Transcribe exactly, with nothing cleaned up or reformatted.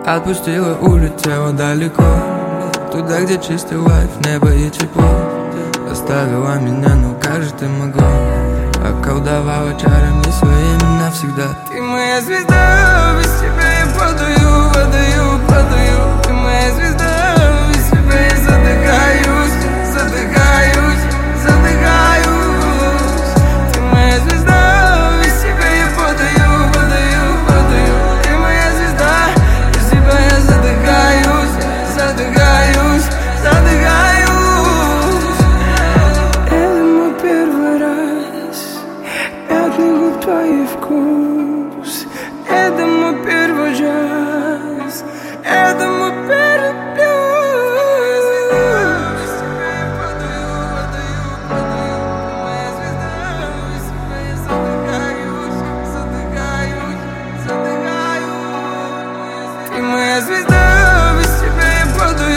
Отпустила, улетела далеко, туда, где чистый лайф, небо и тепло. Оставила меня, ну как же ты могла? Околдовала чарами своими навсегда. Ты моя звезда, без тебя я падаю, падаю, падаю. Ты моя звезда, без тебя я задыхаюсь, задыхаюсь, задыхаюсь. Ты моя звезда, без тебя я падаю, падаю, падаю. Ты моя звезда, без тебя я задыхаюсь, задыхаюсь, задыхаюсь. Это мой первый раз, пятный губ твой вкус. Это мой первый час, это мой первый плюс. Ты моя звезда, без тебя я падаю.